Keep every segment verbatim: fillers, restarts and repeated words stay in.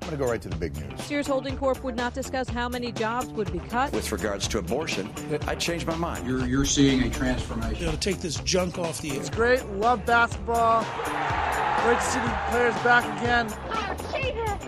I'm going to go right to the big news. Sears Holding Corp would not discuss how many jobs would be cut. With regards to abortion, I changed my mind. You're you're seeing a transformation. You know, to take this junk off the air. It's great. Love basketball. Great to see the players back again. Oh, cheetah!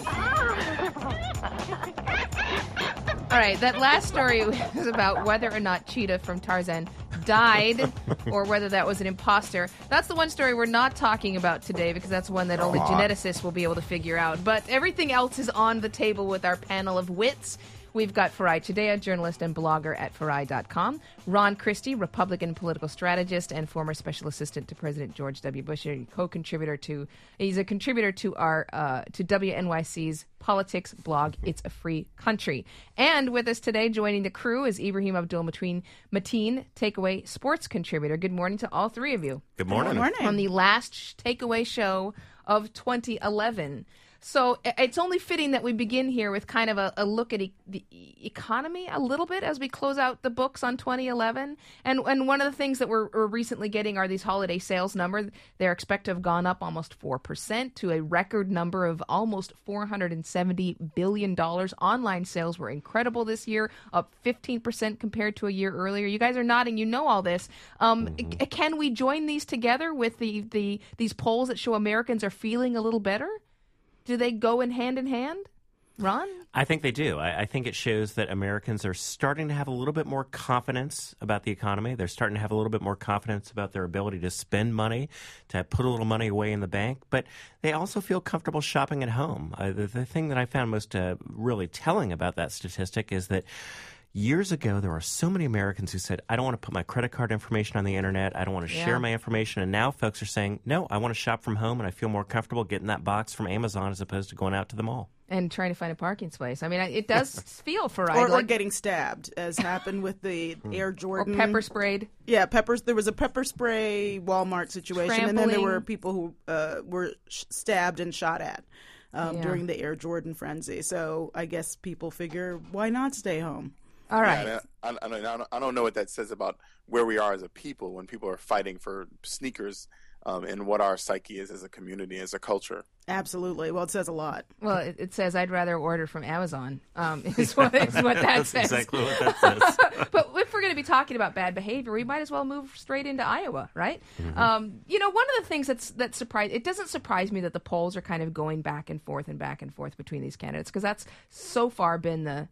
All right, that last story was about whether or not Cheetah from Tarzan died or whether that was an imposter. That's the one story we're not talking about today because that's one that only geneticists will be able to figure out. But everything else is on the table with our panel of wits. We've got Farai Chideya, journalist and blogger at Farai dot com. Ron Christie, Republican political strategist and former special assistant to President George W. Bush, a co-contributor to, he's a contributor to our, uh, to W N Y C's politics blog, It's a Free Country. And with us today, joining the crew, is Ibrahim Abdul-Mateen, Mateen, Takeaway sports contributor. Good morning to all three of you. Good morning. Good morning. On the last Takeaway show of twenty eleven. So it's only fitting that we begin here with kind of a, a look at e- the economy a little bit as we close out the books on twenty eleven. And and one of the things that we're, we're recently getting are these holiday sales numbers. They're expected to have gone up almost four percent to a record number of almost four hundred seventy billion dollars. Online sales were incredible this year, up fifteen percent compared to a year earlier. You guys are nodding. You know all this. Um, mm-hmm. c- can we join these together with the, the these polls that show Americans are feeling a little better? Do they go in hand in hand? Ron? I think they do. I, I think it shows that Americans are starting to have a little bit more confidence about the economy. They're starting to have a little bit more confidence about their ability to spend money, to put a little money away in the bank. But they also feel comfortable shopping at home. Uh, the, the thing that I found most uh, really telling about that statistic is that years ago, there were so many Americans who said, I don't want to put my credit card information on the internet. I don't want to Yeah. share my information. And now folks are saying, no, I want to shop from home and I feel more comfortable getting that box from Amazon as opposed to going out to the mall. And trying to find a parking space. I mean, it does feel for Or, like, or getting stabbed, as happened with the Air Jordan. or pepper sprayed. Yeah, peppers. There was a pepper spray Walmart situation, and then there Trampling. were people who uh, were sh- stabbed and shot at um, Yeah. during the Air Jordan frenzy. So I guess people figure, why not stay home? All right. Yeah, I, I, I, don't, I don't know what that says about where we are as a people when people are fighting for sneakers um, and what our psyche is as a community, as a culture. Absolutely. Well, it says a lot. Well, it, it says I'd rather order from Amazon. Um, is what, is what that That's says. exactly what that says. But if we're going to be talking about bad behavior, we might as well move straight into Iowa, right? Mm-hmm. Um, you know, one of the things that's that surprise it doesn't surprise me that the polls are kind of going back and forth and back and forth between these candidates because that's so far been the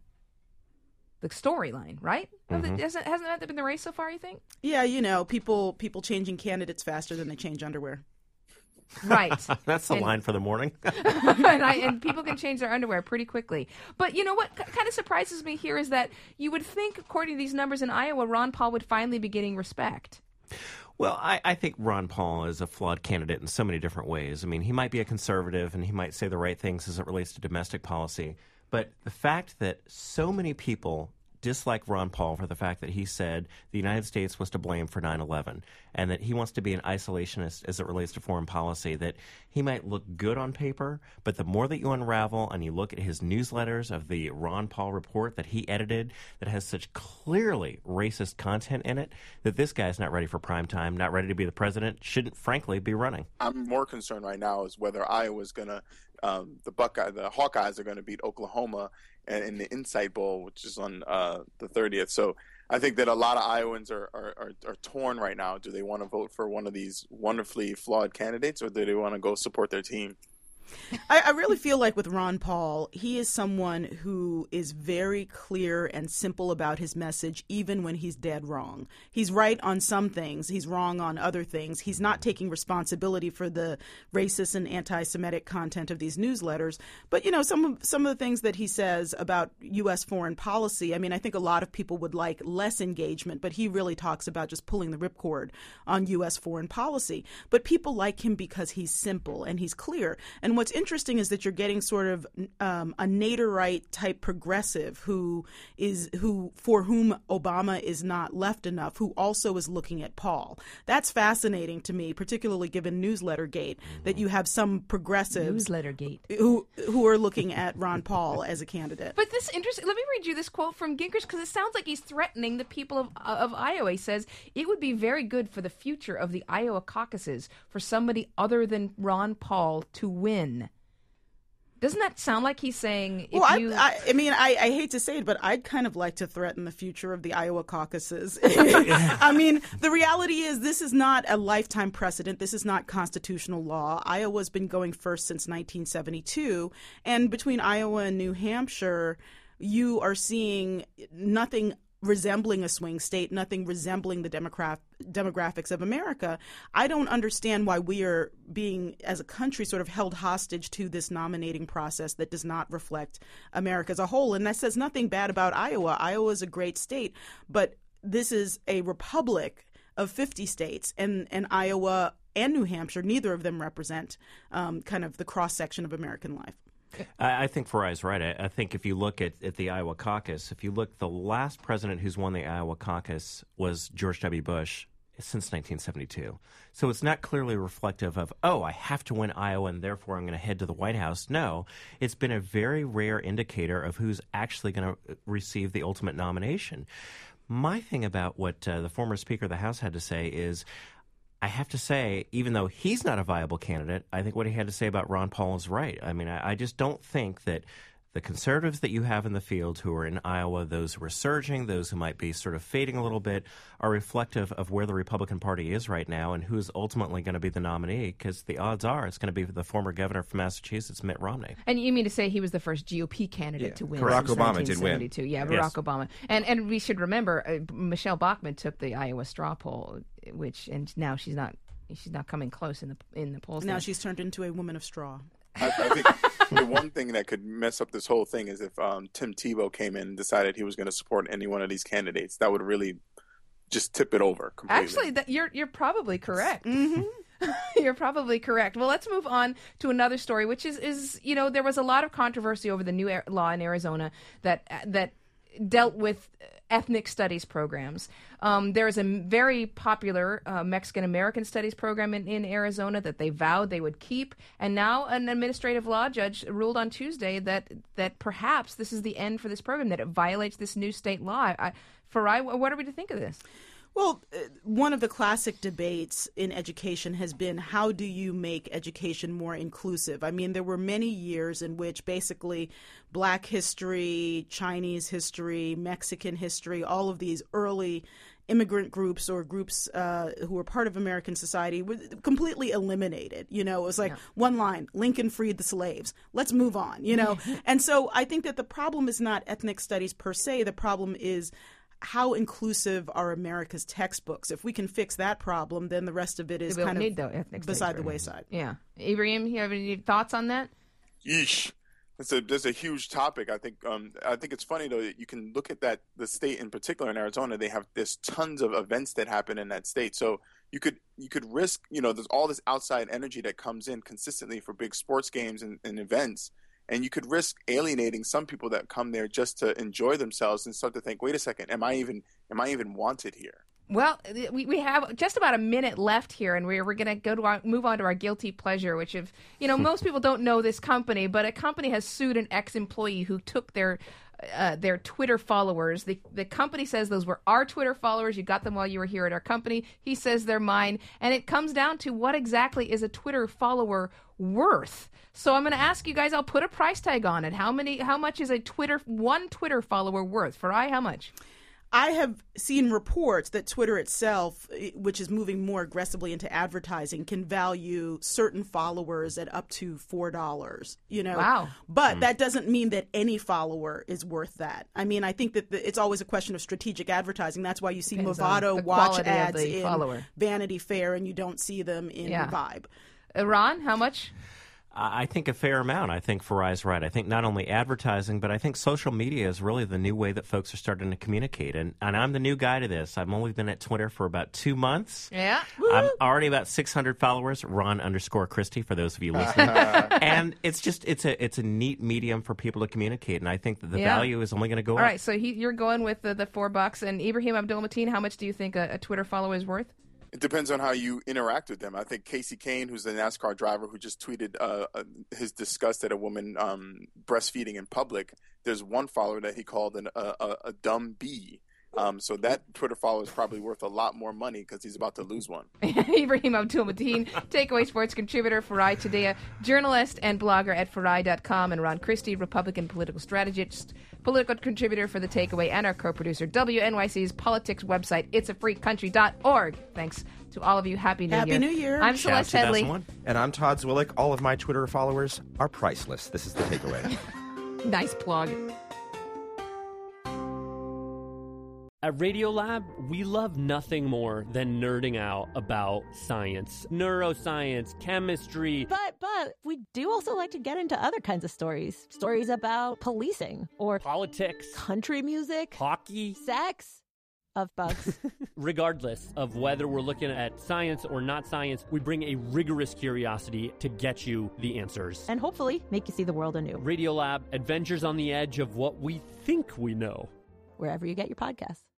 the storyline, right? Mm-hmm. Hasn't, hasn't that been the race so far, you think? Yeah, you know, people people changing candidates faster than they change underwear. Right. That's the And- line for the morning. and, I, and people can change their underwear pretty quickly. But you know what c- kind of surprises me here is that you would think, according to these numbers in Iowa, Ron Paul would finally be getting respect. Well, I, I think Ron Paul is a flawed candidate in so many different ways. I mean, he might be a conservative and he might say the right things as it relates to domestic policy. But the fact that so many people dislike Ron Paul for the fact that he said the United States was to blame for nine eleven and that he wants to be an isolationist as it relates to foreign policy, that he might look good on paper, but the more that you unravel and you look at his newsletters of the Ron Paul report that he edited that has such clearly racist content in it, that this guy's not ready for prime time, not ready to be the president, shouldn't frankly be running. I'm more concerned right now is whether Iowa's going to, um, the Buckeye, the Hawkeyes are going to beat Oklahoma in, in the Insight Bowl, which is on uh, the thirtieth. So I think that a lot of Iowans are, are, are, are torn right now. Do they want to vote for one of these wonderfully flawed candidates, or do they want to go support their team? I, I really feel like with Ron Paul, he is someone who is very clear and simple about his message, even when he's dead wrong. He's right on some things. He's wrong on other things. He's not taking responsibility for the racist and anti-Semitic content of these newsletters. But, you know, some of, some of the things that he says about U S foreign policy, I mean, I think a lot of people would like less engagement, but he really talks about just pulling the ripcord on U S foreign policy. But people like him because he's simple and he's clear. And what's interesting is that you're getting sort of um, a Naderite type progressive who is who for whom Obama is not left enough, who also is looking at Paul. That's fascinating to me, particularly given Newslettergate, that you have some progressives Newslettergate who who are looking at Ron Paul as a candidate. But this interesting. Let me read you this quote from Gingrich because it sounds like he's threatening the people of of Iowa. He says it would be very good for the future of the Iowa caucuses for somebody other than Ron Paul to win. Doesn't that sound like he's saying if well, I, you... I, I mean, I, I hate to say it, but I'd kind of like to threaten the future of the Iowa caucuses. I mean, the reality is this is not a lifetime precedent. This is not constitutional law. Iowa's been going first since nineteen seventy-two, and between Iowa and New Hampshire, you are seeing nothing resembling a swing state, nothing resembling the demograph- demographics of America. I don't understand why we are being, as a country, sort of held hostage to this nominating process that does not reflect America as a whole. And that says nothing bad about Iowa. Iowa is a great state, but this is a republic of fifty states, and, and Iowa and New Hampshire, neither of them represent um, kind of the cross-section of American life. I, I think Farai's right. I, I think if you look at, at the Iowa caucus, if you look, the last president who's won the Iowa caucus was George W. Bush since nineteen seventy-two. So it's not clearly reflective of, oh, I have to win Iowa and therefore I'm going to head to the White House. No, it's been a very rare indicator of who's actually going to receive the ultimate nomination. My thing about what uh, the former Speaker of the House had to say is, I have to say, even though he's not a viable candidate, I think what he had to say about Ron Paul is right. I mean, I, I just don't think that the conservatives that you have in the field who are in Iowa, those who are surging, those who might be sort of fading a little bit, are reflective of where the Republican Party is right now and who's ultimately going to be the nominee, because the odds are it's going to be the former governor from Massachusetts, Mitt Romney. And you mean to say he was the first G O P candidate Yeah. to win? Barack since Obama did win. nineteen seventy-two. Yeah, Barack Yes. Obama. And and we should remember, uh, Michelle Bachmann took the Iowa straw poll, which, and now she's not she's not coming close in the in the polls. Now she's turned into a woman of straw. I, I think the one thing that could mess up this whole thing is if um, Tim Tebow came in and decided he was going to support any one of these candidates. That would really just tip it over completely. Actually, that, you're you're probably correct. Mm-hmm. You're probably correct. Well, let's move on to another story, which is is you know there was a lot of controversy over the new air, law in Arizona that that dealt with ethnic studies programs. Um, there is a very popular uh, Mexican-American studies program in, in Arizona that they vowed they would keep, and now an administrative law judge ruled on Tuesday that that perhaps this is the end for this program, that it violates this new state law. I, Farai, what are we to think of this? Well, uh, one of the classic debates in education has been, how do you make education more inclusive? I mean, there were many years in which basically Black history, Chinese history, Mexican history, all of these early immigrant groups or groups uh, who were part of American society were completely eliminated. You know, it was like yeah. one line, Lincoln freed the slaves. Let's move on, you know. And so I think that the problem is not ethnic studies per se. The problem is, how inclusive are America's textbooks? If we can fix that problem, then the rest of it is kind need of ethnic beside the wayside. Yeah. Ibrahim, you have any thoughts on that? Yeesh. That's a that's a huge topic. I think um I think it's funny though that you can look at that the state in particular in Arizona. They have there's tons of events that happen in that state. So you could you could risk, you know, there's all this outside energy that comes in consistently for big sports games and, and events. And you could risk alienating some people that come there just to enjoy themselves and start to think, wait a second, am I even am I even wanted here? Well, we, we have just about a minute left here, and we're, we're going to go to our, move on to our guilty pleasure, which, if you know, most people don't know this company, but a company has sued an ex-employee who took their uh, their Twitter followers. The the company says those were our Twitter followers. You got them while you were here at our company. He says they're mine, and it comes down to what exactly is a Twitter follower worth. So I'm going to ask you guys. I'll put a price tag on it. How many? How much is a Twitter one Twitter follower worth? Farai, how much? I have seen reports that Twitter itself, which is moving more aggressively into advertising, can value certain followers at up to four dollars. You know, wow! But mm. that doesn't mean that any follower is worth that. I mean, I think that the, it's always a question of strategic advertising. That's why you see Depends Movado watch ads in follower. Vanity Fair, and you don't see them in yeah. Vibe. Uh, Ron, how much? I think a fair amount. I think Farai's right. I think not only advertising, but I think social media is really the new way that folks are starting to communicate. And, and I'm the new guy to this. I've only been at Twitter for about two months. Yeah. I'm already about six hundred followers, Ron underscore Christie, for those of you listening. And it's just, it's a it's a neat medium for people to communicate. And I think that the yeah. value is only going to go All up. All right, so he, you're going with the, the four bucks. And Ibrahim Abdul-Mateen, how much do you think a, a Twitter follower is worth? It depends on how you interact with them. I think Casey Kane, who's the NASCAR driver who just tweeted uh, uh, his disgust at a woman um, breastfeeding in public, there's one follower that he called an, a, a, a dumb bee. Um, so that Twitter follower is probably worth a lot more money because he's about to lose one. Ibrahim Abdul-Mateen, Takeaway Sports contributor, Farai Chideya, journalist and blogger at Farai dot com, and Ron Christie, Republican political strategist, political contributor for The Takeaway, and our co-producer, W N Y C's politics website, its a free country dot org. Thanks to all of you. Happy New Happy Year. New Year. I'm Celeste Headley. And I'm Todd Zwillick. All of my Twitter followers are priceless. This is The Takeaway. Nice plug. At Radiolab, we love nothing more than nerding out about science, neuroscience, chemistry. But but we do also like to get into other kinds of stories. Stories about policing or politics, country music, hockey, sex, of bugs. Regardless of whether we're looking at science or not science, we bring a rigorous curiosity to get you the answers. And hopefully make you see the world anew. Radiolab, adventures on the edge of what we think we know. Wherever you get your podcasts.